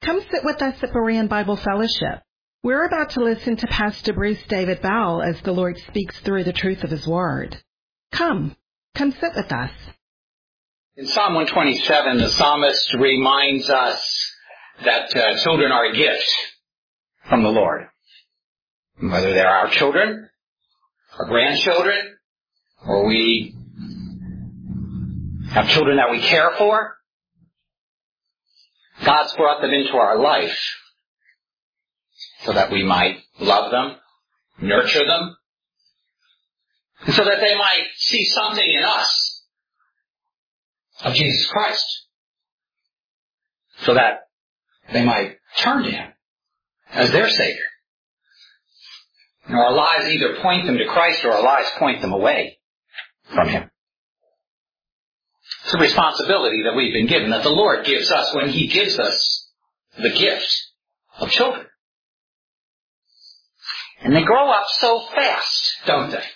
Come sit with us at Berean Bible Fellowship. We're about to listen to Pastor Bruce David Bowell as the Lord speaks through the truth of His Word. Come sit with us. In Psalm 127, the psalmist reminds us that children are a gift from the Lord. Whether they're our children, our grandchildren, or we have children that we care for, God's brought them into our life so that we might love them, nurture them, and so that they might see something in us of Jesus Christ, so that they might turn to Him as their Savior. And our lives either point them to Christ or our lives point them away from Him. It's a responsibility that we've been given, that the Lord gives us when He gives us the gift of children. And they grow up so fast, don't they?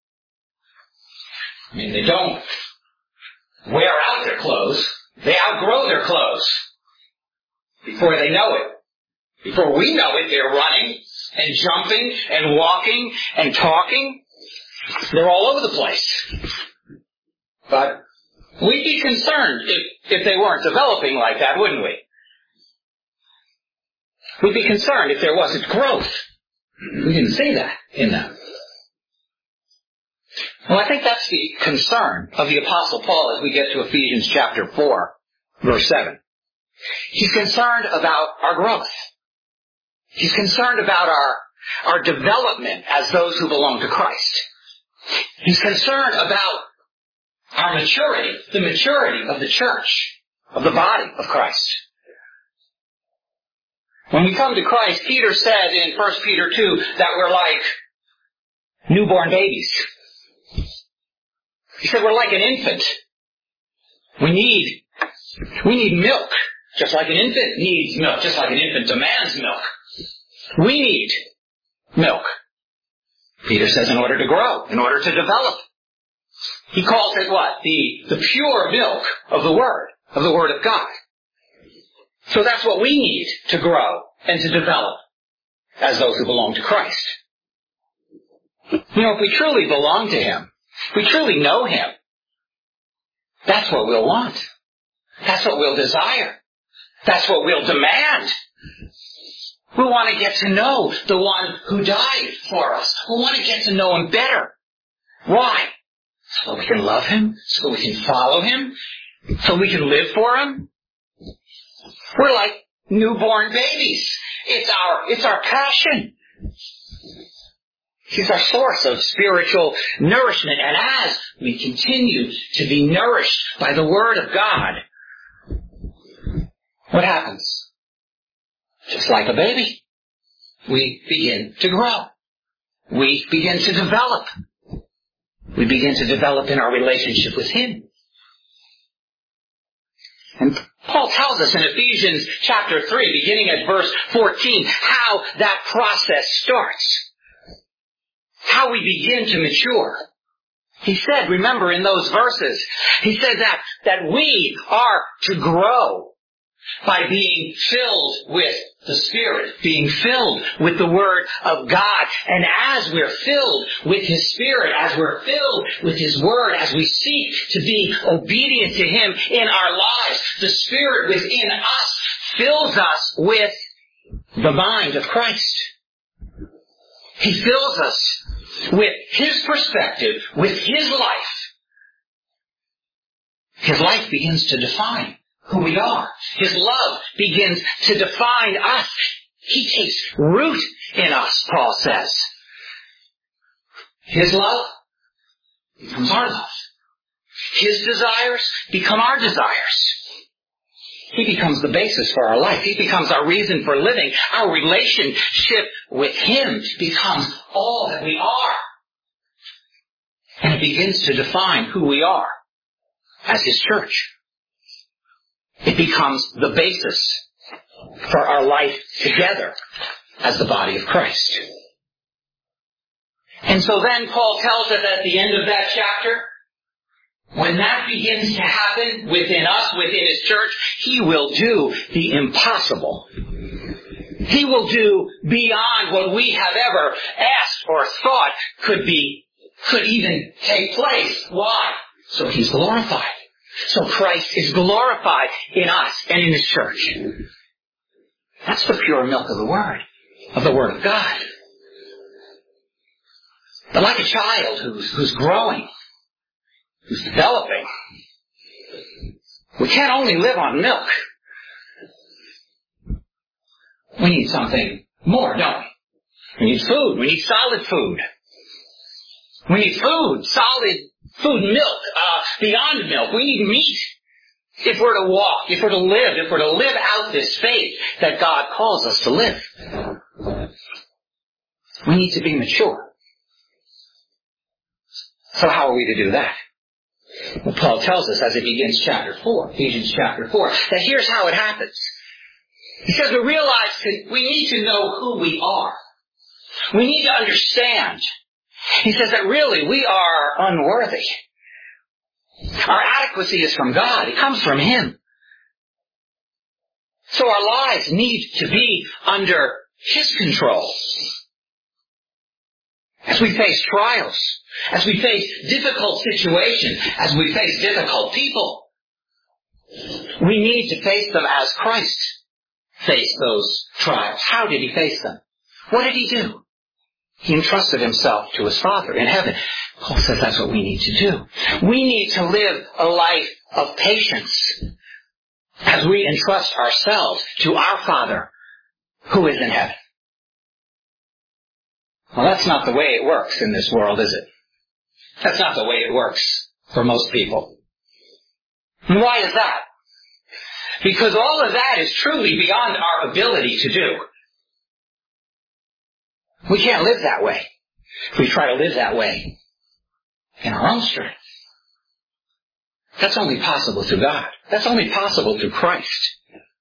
I mean, they don't wear out their clothes. They outgrow their clothes before they know it. Before we know it, they're running and jumping and walking and talking. They're all over the place. But we'd be concerned if they weren't developing like that, wouldn't we? We'd be concerned if there wasn't growth. We didn't see that in them. Well, I think that's the concern of the Apostle Paul as we get to Ephesians chapter 4, verse 7. He's concerned about our growth. He's concerned about our development as those who belong to Christ. He's concerned about our maturity, the maturity of the church, of the body of Christ. When we come to Christ, Peter said in 1 Peter 2 that we're like newborn babies. He said we're like an infant. We need milk, just like an infant needs milk, just like an infant demands milk. We need milk. Peter says in order to grow, in order to develop. He calls it what? The pure milk of the Word of God. So that's what we need to grow and to develop as those who belong to Christ. You know, if we truly belong to Him, if we truly know Him, that's what we'll want. That's what we'll desire. That's what we'll demand. We want to get to know the one who died for us. We want to get to know Him better. Why? So we can love Him, so we can follow Him, so we can live for Him. We're like newborn babies. It's our passion. He's our source of spiritual nourishment. And as we continue to be nourished by the Word of God, what happens? Just like a baby, we begin to grow. We begin to develop. We begin to develop in our relationship with Him. And Paul tells us in Ephesians chapter 3, beginning at verse 14, how that process starts. How we begin to mature. He said, remember in those verses, he said that we are to grow by being filled with the Spirit, being filled with the Word of God. And as we're filled with His Spirit, as we're filled with His Word, as we seek to be obedient to Him in our lives, the Spirit within us fills us with the mind of Christ. He fills us with His perspective, with His life. His life begins to define who we are. His love begins to define us. He takes root in us, Paul says. His love becomes our love. His desires become our desires. He becomes the basis for our life. He becomes our reason for living. Our relationship with Him becomes all that we are. And it begins to define who we are as His church. It becomes the basis for our life together as the body of Christ. And so then Paul tells us at the end of that chapter when that begins to happen within us, within His church, He will do the impossible. He will do beyond what we have ever asked or thought could even take place. Why? So He's glorified. So Christ is glorified in us and in His church. That's the pure milk of the Word of God. But like a child who's growing, who's developing, we can't only live on milk. We need something more, don't we? We need food. We need solid food. We need food, solid food, milk, beyond milk. We need meat if we're to walk, if we're to live out this faith that God calls us to live. We need to be mature. So how are we to do that? Well, Paul tells us as it begins chapter 4, Ephesians chapter 4, that here's how it happens. He says we realize that we need to know who we are. We need to understand. He says that really we are unworthy. Our adequacy is from God. It comes from Him. So our lives need to be under His control. As we face trials, as we face difficult situations, as we face difficult people, we need to face them as Christ faced those trials. How did He face them? What did He do? He entrusted Himself to His Father in heaven. Paul says that's what we need to do. We need to live a life of patience as we entrust ourselves to our Father who is in heaven. Well, that's not the way it works in this world, is it? That's not the way it works for most people. And why is that? Because all of that is truly beyond our ability to do. We can't live that way. If we try to live that way in our own strength, that's only possible through God. That's only possible through Christ.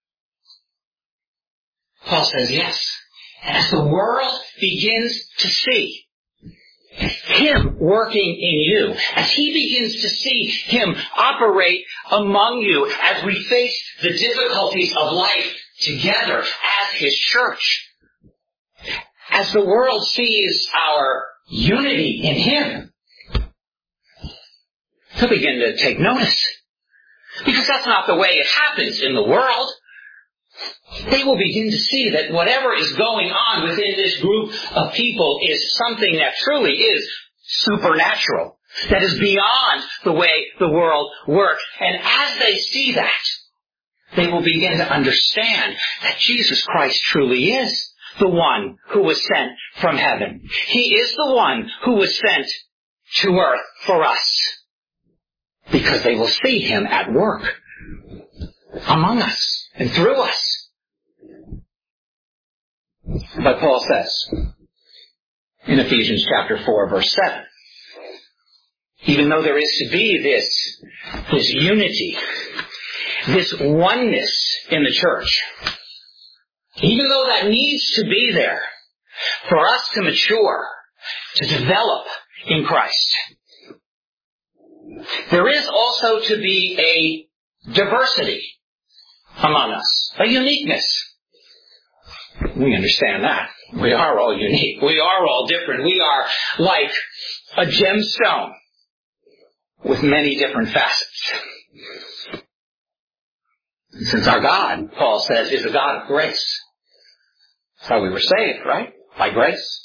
Paul says yes. And as the world begins to see Him working in you, as He begins to see Him operate among you, as we face the difficulties of life together as His church, as the world sees our unity in Him, they'll begin to take notice. Because that's not the way it happens in the world. They will begin to see that whatever is going on within this group of people is something that truly is supernatural, that is beyond the way the world works. And as they see that, they will begin to understand that Jesus Christ truly is the one who was sent from heaven. He is the one who was sent to earth for us. Because they will see Him at work among us and through us. But Paul says in Ephesians chapter 4, verse 7, even though there is to be this unity, this oneness in the church, even though that needs to be there for us to mature, to develop in Christ, there is also to be a diversity among us, a uniqueness. We understand that. We are all unique. We are all different. We are like a gemstone with many different facets. And since our God, Paul says, is a God of grace, that's how we were saved, right? By grace.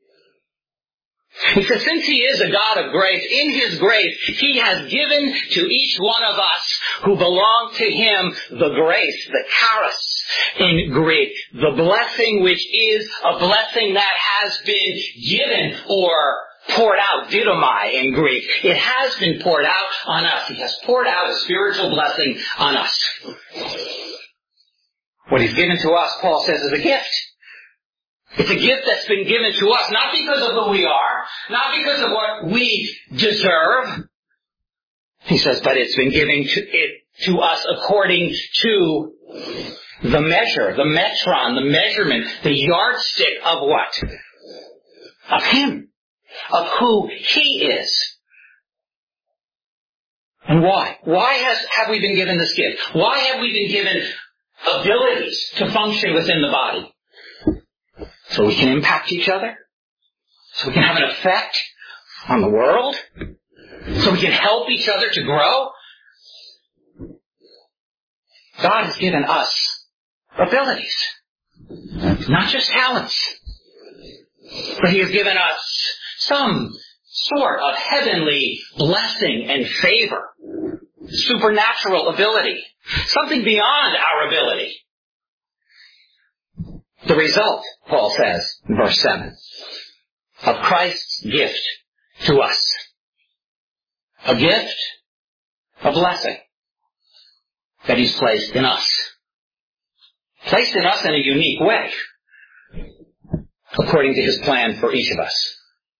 He says, since He is a God of grace, in His grace, He has given to each one of us who belong to Him the grace, the charis in Greek, the blessing which is a blessing that has been given or poured out, didomai in Greek. It has been poured out on us. He has poured out a spiritual blessing on us. What He's given to us, Paul says, is a gift. It's a gift that's been given to us, not because of who we are, not because of what we deserve. He says, but it's been given to us according to the measure, the metron, the measurement, the yardstick of what? Of Him. Of who He is. And why? Why have we been given this gift? Why have we been given abilities to function within the body? So we can impact each other? So we can have an effect on the world? So we can help each other to grow? God has given us abilities, not just talents, but He has given us some sort of heavenly blessing and favor, supernatural ability, something beyond our ability. The result, Paul says in verse 7, of Christ's gift to us. A gift, a blessing that He's placed in us. Placed in us in a unique way, according to His plan for each of us.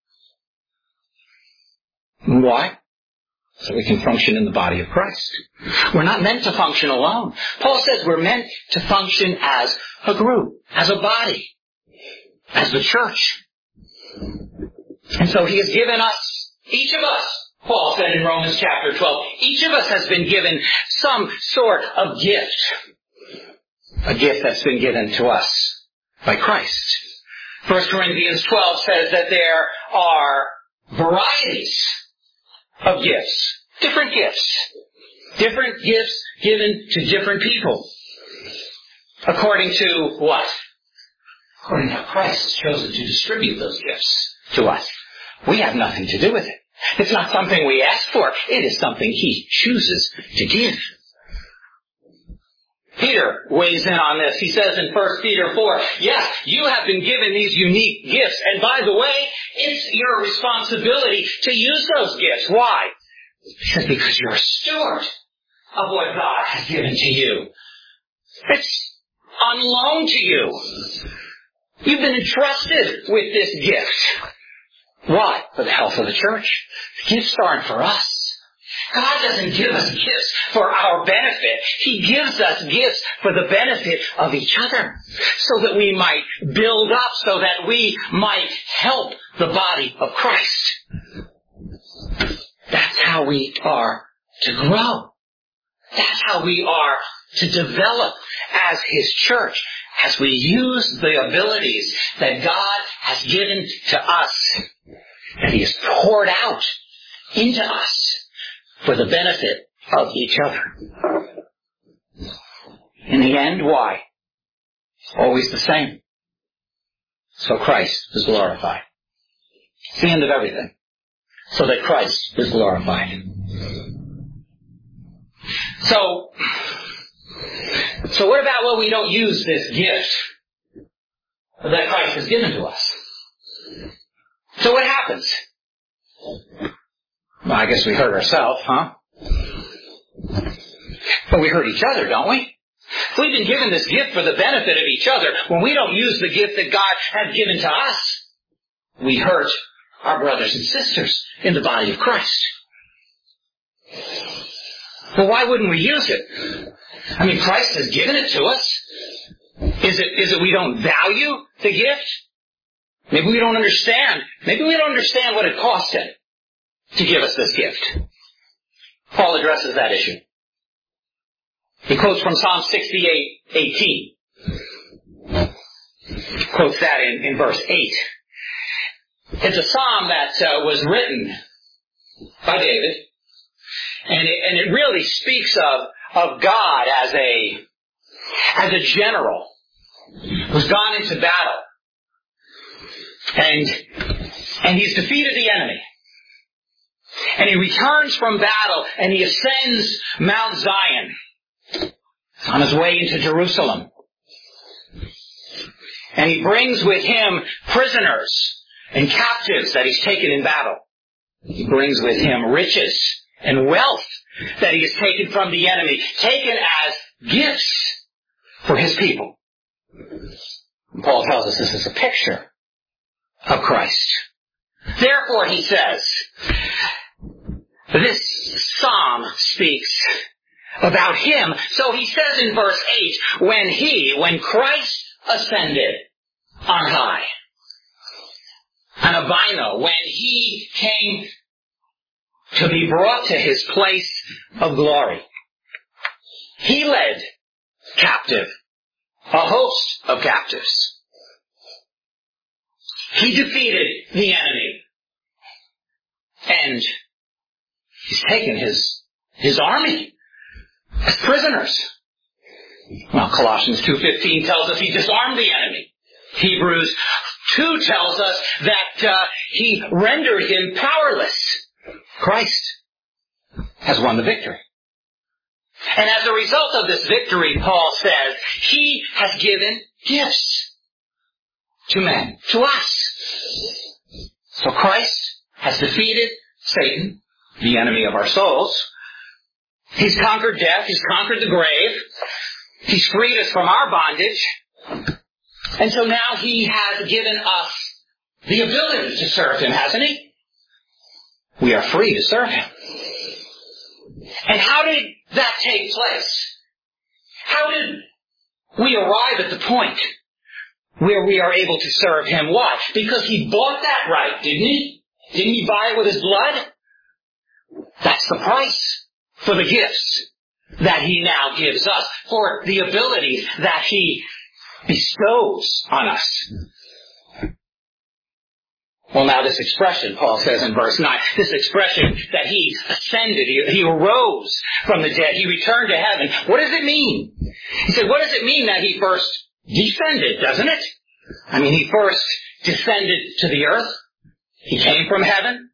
Why? So we can function in the body of Christ. We're not meant to function alone. Paul says we're meant to function as a group, as a body, as the church. And so He has given us, each of us, Paul said in Romans chapter 12, each of us has been given some sort of gift. A gift that's been given to us by Christ. 1 Corinthians 12 says that there are varieties of gifts. Different gifts. Different gifts given to different people. According to what? According to how Christ has chosen to distribute those gifts to us. We have nothing to do with it. It's not something we ask for. It is something He chooses to give. Peter weighs in on this. He says in 1 Peter 4, yes, you have been given these unique gifts. And by the way, it's your responsibility to use those gifts. Why? He says because you're a steward of what God has given to you. It's on loan to you. You've been entrusted with this gift. Why? For the health of the church. The gifts aren't for us. God doesn't give us gifts for our benefit. He gives us gifts for the benefit of each other. So that we might build up, so that we might help the body of Christ. That's how we are to grow. That's how we are to develop as His church. As we use the abilities that God has given to us. That He has poured out into us. For the benefit of each other. In the end, why? It's always the same. So Christ is glorified. It's the end of everything. So that Christ is glorified. So what about when we don't use this gift that Christ has given to us? So what happens? Well, I guess we hurt ourselves, huh? But we hurt each other, don't we? We've been given this gift for the benefit of each other. When we don't use the gift that God has given to us, we hurt our brothers and sisters in the body of Christ. Well, why wouldn't we use it? I mean, Christ has given it to us. Is it we don't value the gift? Maybe we don't understand. Maybe we don't understand what it cost Him to give us this gift. Paul addresses that issue. He quotes from Psalm 68:18. Quotes that in verse 8. It's a psalm that was written by David, and it really speaks of God as a general who's gone into battle, and he's defeated the enemy. And he returns from battle and he ascends Mount Zion. He's on his way into Jerusalem. And he brings with him prisoners and captives that he's taken in battle. He brings with him riches and wealth that he has taken from the enemy, taken as gifts for his people. And Paul tells us this is a picture of Christ. Therefore, he says, this psalm speaks about Him. So he says in verse 8, when Christ ascended on high, anabino, when He came to be brought to his place of glory. He led captive a host of captives. He defeated the enemy. And he's taken his army as prisoners. Well, Colossians 2:15 tells us he disarmed the enemy. Hebrews 2 tells us that he rendered him powerless. Christ has won the victory. And as a result of this victory, Paul says, he has given gifts to men, to us. So Christ has defeated Satan, the enemy of our souls. He's conquered death. He's conquered the grave. He's freed us from our bondage. And so now he has given us the ability to serve him, hasn't he? We are free to serve him. And how did that take place? How did we arrive at the point where we are able to serve him? Why? Because he bought that right, didn't he? Didn't he buy it with his blood? That's the price for the gifts that he now gives us, for the abilities that he bestows on us. Well, now this expression, Paul says in verse 9, this expression that he ascended, he arose from the dead, he returned to heaven. What does it mean? He said, what does it mean that he first descended, doesn't it? I mean, he first descended to the earth. He came from heaven.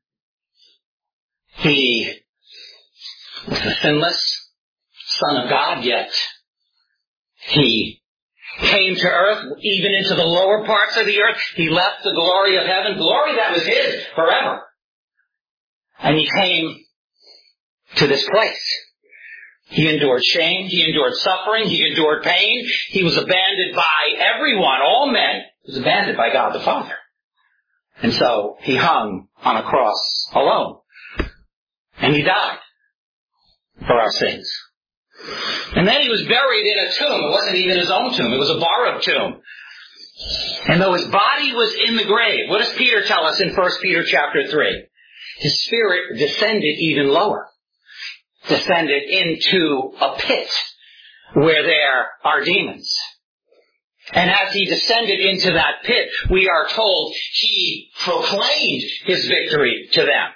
He was the sinless Son of God, yet he came to earth, even into the lower parts of the earth. He left the glory of heaven, glory that was his forever. And he came to this place. He endured shame, he endured suffering, he endured pain. He was abandoned by everyone, all men. He was abandoned by God the Father. And so he hung on a cross alone. And he died for our sins. And then he was buried in a tomb. It wasn't even his own tomb. It was a borrowed tomb. And though his body was in the grave, what does Peter tell us in 1 Peter chapter 3? His spirit descended even lower. Descended into a pit where there are demons. And as he descended into that pit, we are told he proclaimed his victory to them.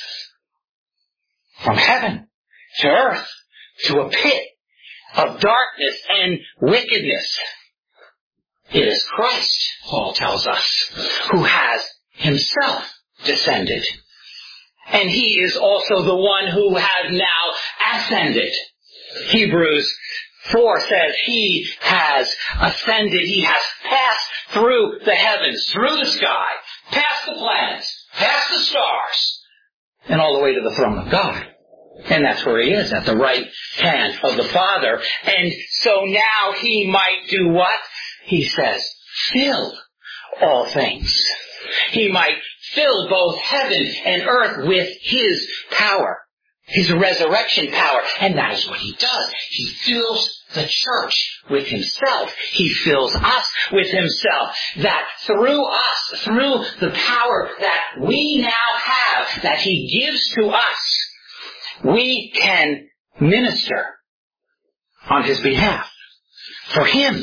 From heaven to earth to a pit of darkness and wickedness. It is Christ, Paul tells us, who has himself descended. And he is also the one who has now ascended. Hebrews 4 says he has ascended. He has passed through the heavens, through the sky, past the planets, past the stars, and all the way to the throne of God. And that's where he is, at the right hand of the Father. And so now he might do what? He says, fill all things. He might fill both heaven and earth with his power, his resurrection power. And that is what he does. He fills the church with himself. He fills us with himself. That through us, through the power that we now have, that he gives to us, we can minister on his behalf for him.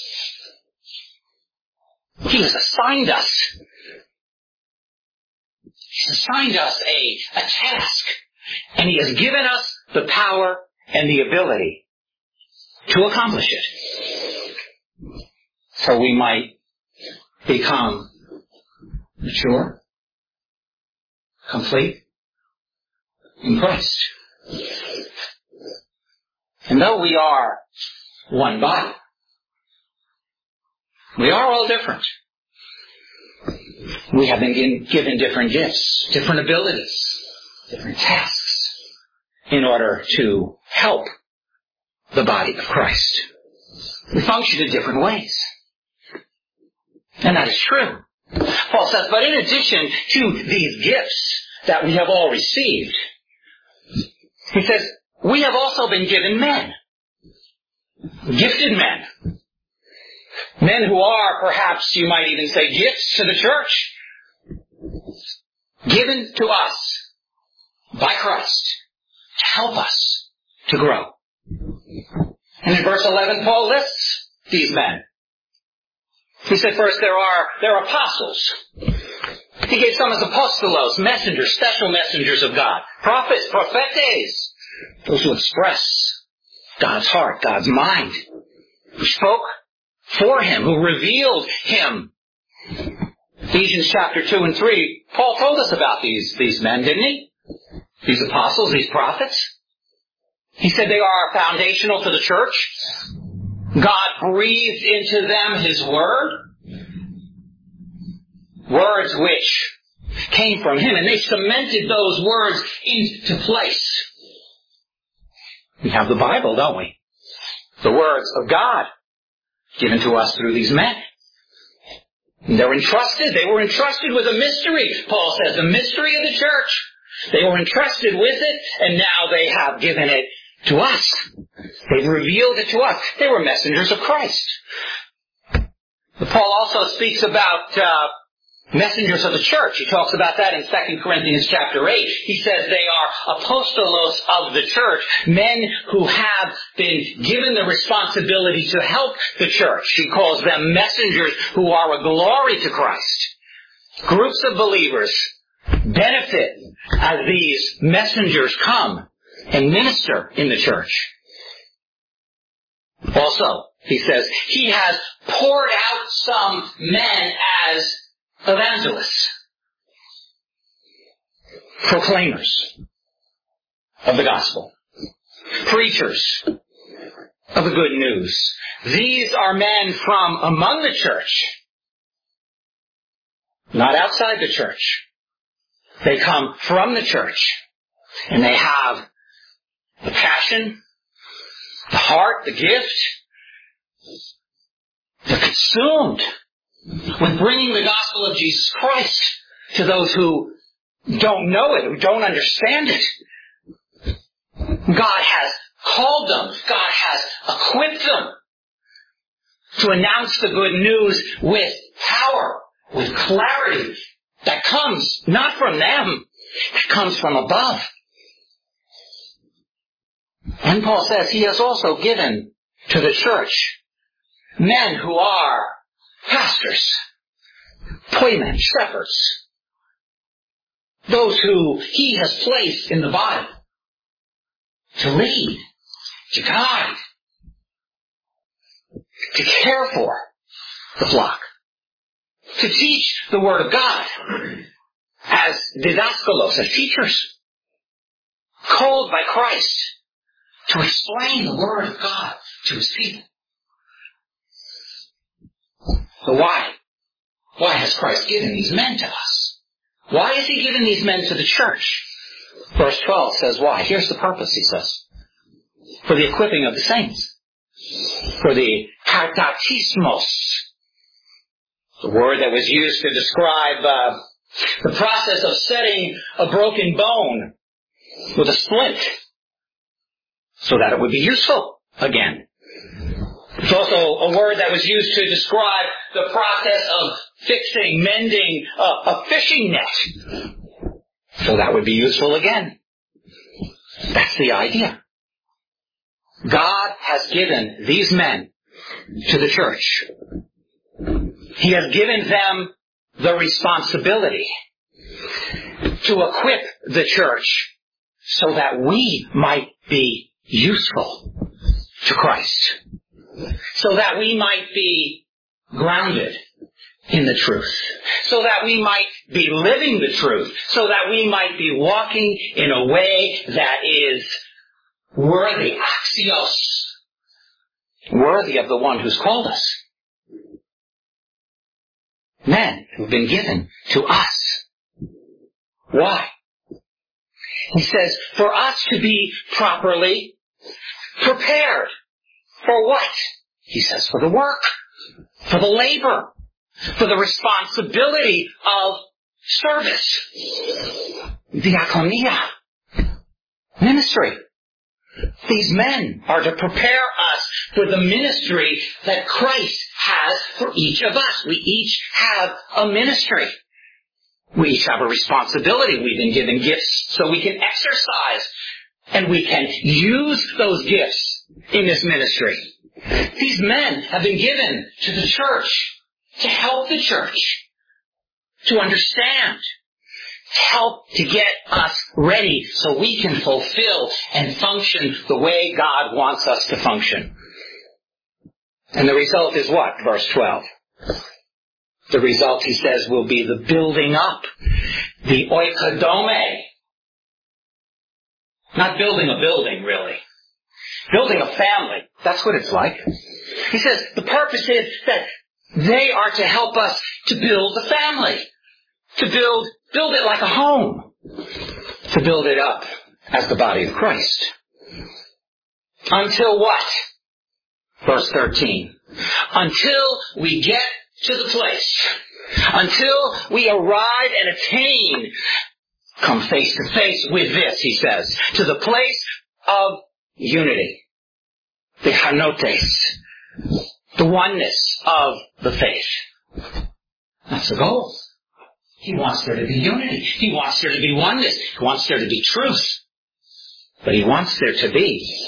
He has assigned us. He's assigned us a task. And he has given us the power and the ability to accomplish it. So we might become mature, complete in Christ. And though we are one body, we are all different. We have been given different gifts, different abilities, different tasks in order to help the body of Christ. We function in different ways. And that is true. Paul says, but in addition to these gifts that we have all received, he says, we have also been given men. Gifted men. Men who are, perhaps you might even say, gifts to the church. Given to us by Christ to help us to grow. And in verse 11, Paul lists these men. He said first there are apostles. He gave some as apostolos, messengers, special messengers of God. Prophets, prophetes, those who express God's heart, God's mind, who spoke for him, who revealed him. Ephesians chapter 2 and 3, Paul told us about these men, didn't he? These apostles, these prophets. He said they are foundational to the church. God breathed into them His Word. Words which came from Him, and they cemented those words into place. We have the Bible, don't we? The words of God given to us through these men. They were entrusted with a mystery, Paul says, the mystery of the church. They were entrusted with it, and now they have given it to us. They've revealed it to us. They were messengers of Christ. But Paul also speaks about messengers of the church. He talks about that in 2 Corinthians chapter 8. He says they are apostolos of the church, men who have been given the responsibility to help the church. He calls them messengers who are a glory to Christ. Groups of believers benefit as these messengers come and minister in the church. Also, he says, he has poured out some men as evangelists, proclaimers of the gospel, preachers of the good news. These are men from among the church, not outside the church. They come from the church, and they have the passion, the heart, the gift. They're consumed with bringing the gospel of Jesus Christ to those who don't know it, who don't understand it. God has called them. God has equipped them to announce the good news with power, with clarity that comes not from them, it comes from above. And Paul says he has also given to the church men who are pastors, poimen, shepherds, those who he has placed in the body to lead, to guide, to care for the flock, to teach the Word of God as didaskalos, as teachers, called by Christ to explain the Word of God to His people. So why? Why has Christ given these men to us? Why has He given these men to the church? Verse 12 says why. Here's the purpose, he says. For the equipping of the saints. For the katatismos. The word that was used to describe the process of setting a broken bone with a splint so that it would be useful again. It's also a word that was used to describe the process of fixing, mending a fishing net so that would be useful again. That's the idea. God has given these men to the church. He has given them the responsibility to equip the church so that we might be useful to Christ. So that we might be grounded in the truth. So that we might be living the truth. So that we might be walking in a way that is worthy, axios, worthy of the one who's called us. Men who've been given to us. Why? He says, for us to be properly prepared. For what? He says, for the work, for the labor, for the responsibility of service. Diakonia. Ministry. These men are to prepare us for the ministry that Christ has for each of us. We each have a ministry. We each have a responsibility. We've been given gifts so we can exercise and we can use those gifts in this ministry. These men have been given to the church to help the church to understand, to help to get us ready so we can fulfill and function the way God wants us to function. And the result is what? Verse 12. The result, he says, will be the building up, the oikodome. Not building a building, really. Building a family. That's what it's like. He says the purpose is that they are to help us to build the family. To build it like a home. To build it up as the body of Christ. Until what? Verse 13. Until we get to the place. Until we arrive and attain, come face to face with this, he says, to the place of unity. The hanotes. The oneness of the faith. That's the goal. He wants there to be unity. He wants there to be oneness. He wants there to be truth. But he wants there to be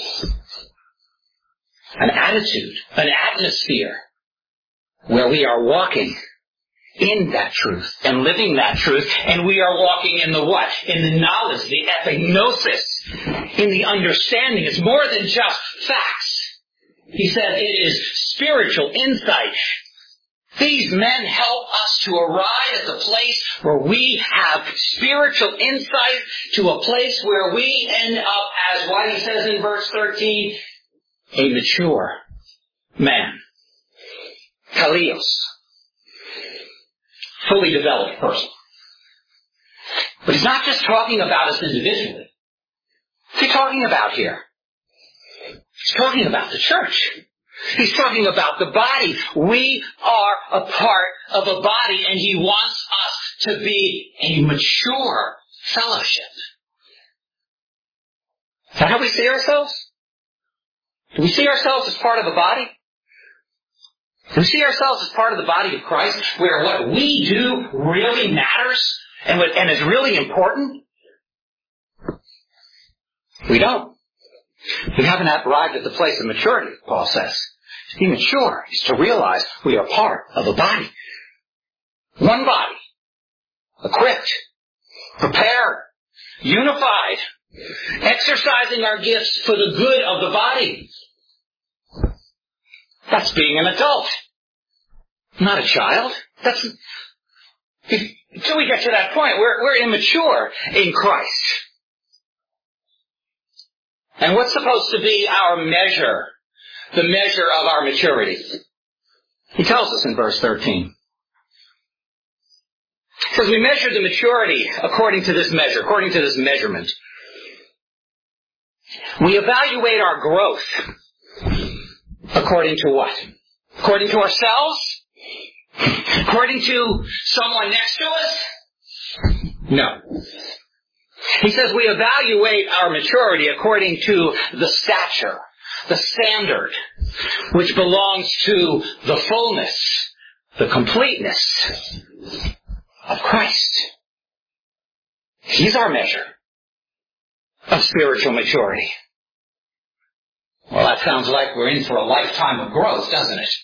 an attitude, an atmosphere where we are walking in that truth and living that truth, and we are walking in the what? In the knowledge, the epignosis, in the understanding. It's more than just facts. He said it is spiritual insight. These men help us to arrive at the place where we have spiritual insight, to a place where we end up as what he says in verse 13, a mature man. Kalios. Fully developed person. But he's not just talking about us individually. What's he talking about here? He's talking about the church. He's talking about the body. We are a part of a body, and he wants us to be a mature fellowship. Is that how we see ourselves? Do we see ourselves as part of a body? Do we see ourselves as part of the body of Christ, where what we do really matters and is really important? We don't. We haven't arrived at the place of maturity, Paul says. To be mature is to realize we are part of a body. One body. Equipped. Prepared. Unified. Exercising our gifts for the good of the body. That's being an adult. Not a child. Until we get to that point, we're immature in Christ. And what's supposed to be our measure? The measure of our maturity. He tells us in verse 13. He says we measure the maturity according to this measure, according to this measurement. We evaluate our growth according to what? According to ourselves? According to someone next to us? No. He says we evaluate our maturity according to the stature, the standard, which belongs to the fullness, the completeness of Christ. He's our measure of spiritual maturity. Well, that sounds like we're in for a lifetime of growth, doesn't it?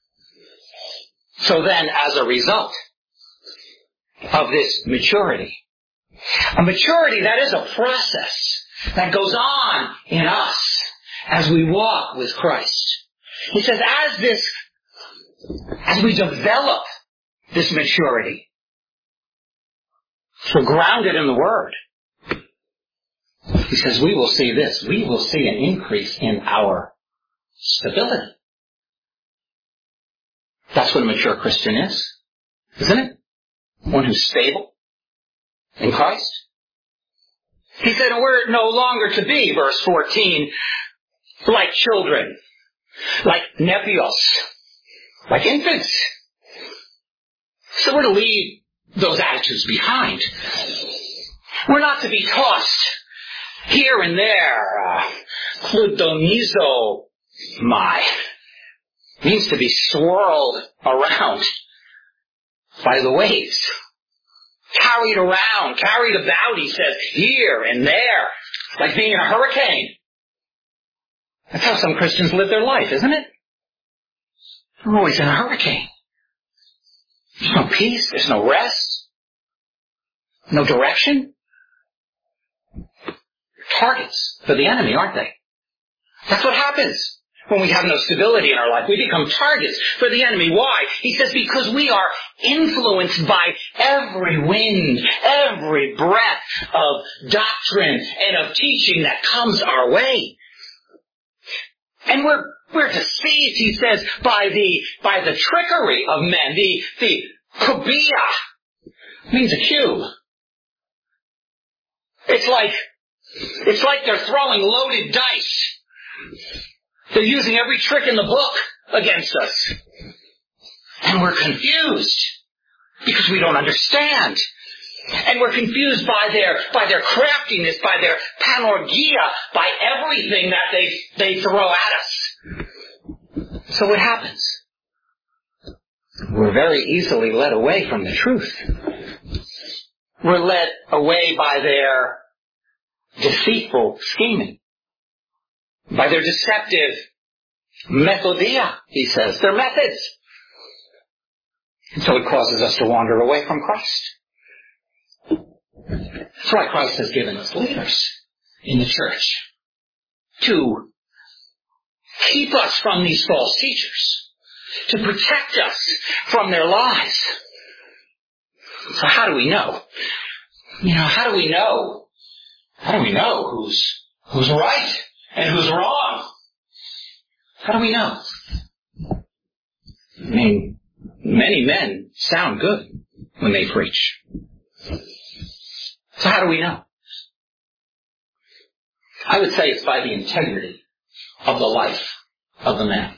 So then, as a result of this maturity, a maturity that is a process that goes on in us as we walk with Christ. He says, as we develop this maturity, so grounded in the Word, he says we will see this. We will see an increase in our stability. That's what a mature Christian is, isn't it? One who's stable in Christ. He said, we're no longer to be, verse 14, like children, like nepios, like infants. So we're to leave those attitudes behind. We're not to be tossed here and there. Kludonizo, means to be swirled around by the waves. carried around, carried about, he says, here and there, like being in a hurricane. That's how some Christians live their life, isn't it? They're always in a hurricane. There's no peace, there's no rest, no direction. Targets for the enemy, aren't they? That's what happens when we have no stability in our life. We become targets for the enemy. Why? He says because we are influenced by every wind, every breath of doctrine and of teaching that comes our way. And we're deceived, he says, by the trickery of men. The kubia means a cube. It's like they're throwing loaded dice. They're using every trick in the book against us. And we're confused because we don't understand. And we're confused by their craftiness, by their panorgia, by everything that they throw at us. So what happens? We're very easily led away from the truth. We're led away by their deceitful scheming, by their deceptive methodia, he says, their methods. And so it causes us to wander away from Christ. That's why Christ has given us leaders in the church to keep us from these false teachers, to protect us from their lies. So how do we know? How do we know who's right and who's wrong? How do we know? I mean, many men sound good when they preach. So how do we know? I would say it's by the integrity of the life of the man.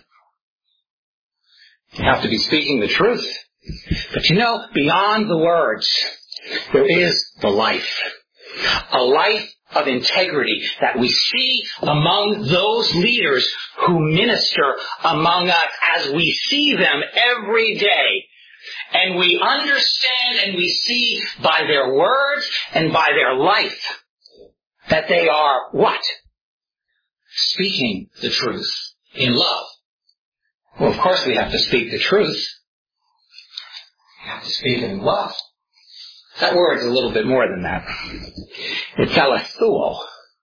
You have to be speaking the truth. But beyond the words, there is the life. A life of integrity that we see among those leaders who minister among us as we see them every day. And we understand and we see by their words and by their life that they are what? Speaking the truth in love. Well, of course we have to speak the truth. We have to speak it in love. That word's a little bit more than that. It's alethuo.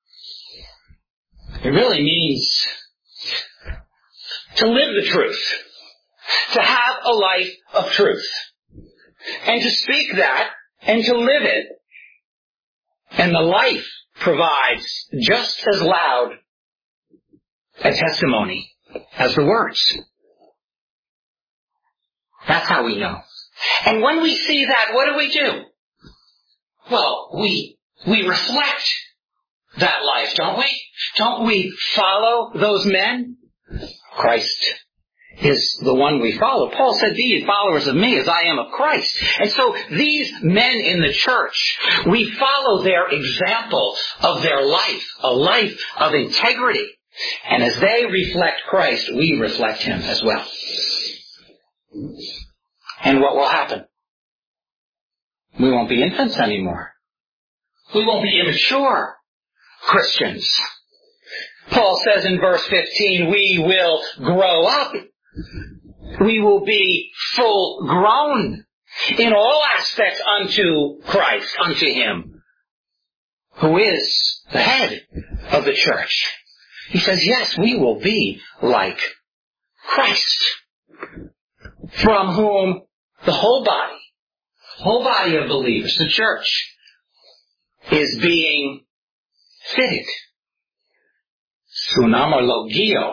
It really means to live the truth. To have a life of truth. And to speak that and to live it. And the life provides just as loud a testimony as the words. That's how we know. And when we see that, what do? Well, we reflect that life, don't we? Don't we follow those men? Christ is the one we follow. Paul said, be followers of me as I am of Christ. And so these men in the church, we follow their example of their life, a life of integrity. And as they reflect Christ, we reflect Him as well. And what will happen? We won't be infants anymore. We won't be immature Christians. Paul says in verse 15, we will grow up. We will be full grown in all aspects unto Christ, unto Him, who is the head of the church. He says, yes, we will be like Christ, from whom the whole body of believers, the church, is being fitted. Sunamologio.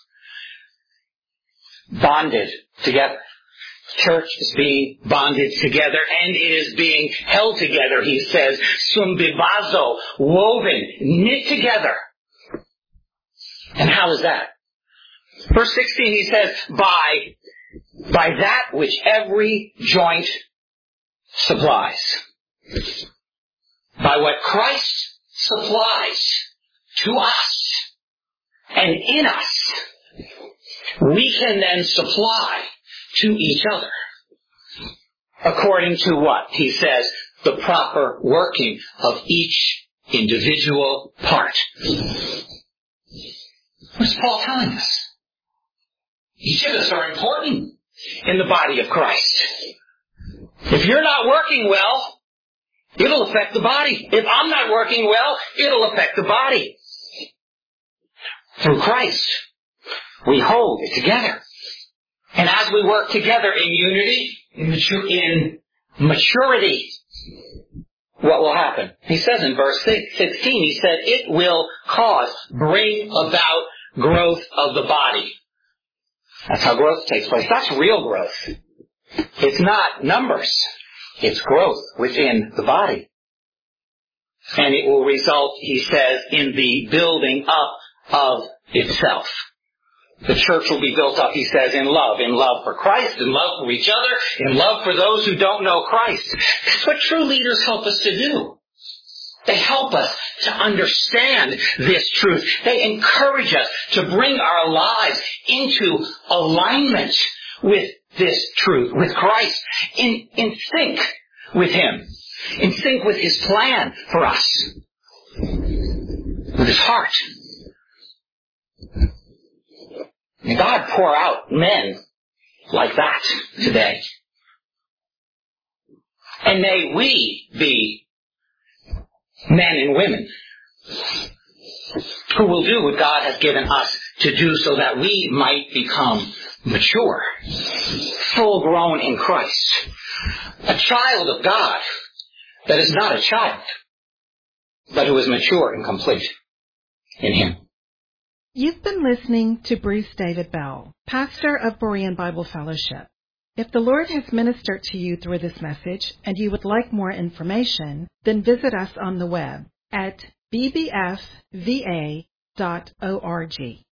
Bonded together. Church is being bonded together and it is being held together, he says. Sumbibazo, woven, knit together. And how is that? Verse 16 he says, by that which every joint supplies. By what Christ supplies to us and in us, we can then supply to each other. According to what? He says, the proper working of each individual part. What's Paul telling us? Each of us are important in the body of Christ. If you're not working well, it'll affect the body. If I'm not working well, it'll affect the body. Through Christ, we hold it together. And as we work together in unity, in maturity, what will happen? He says in verse 16, he said, it will bring about growth of the body. That's how growth takes place. That's real growth. It's not numbers. It's growth within the body. And it will result, he says, in the building up of itself. The church will be built up, he says, in love for Christ, in love for each other, in love for those who don't know Christ. That's what true leaders help us to do. They help us to understand this truth. They encourage us to bring our lives into alignment with this truth, with Christ, in sync with Him, in sync with His plan for us, with His heart. May God pour out men like that today. And may we be men and women who will do what God has given us to do so that we might become mature, full grown in Christ. A child of God that is not a child, but who is mature and complete in Him. You've been listening to Bruce David Bell, pastor of Berean Bible Fellowship. If the Lord has ministered to you through this message and you would like more information, then visit us on the web at bbfva.org.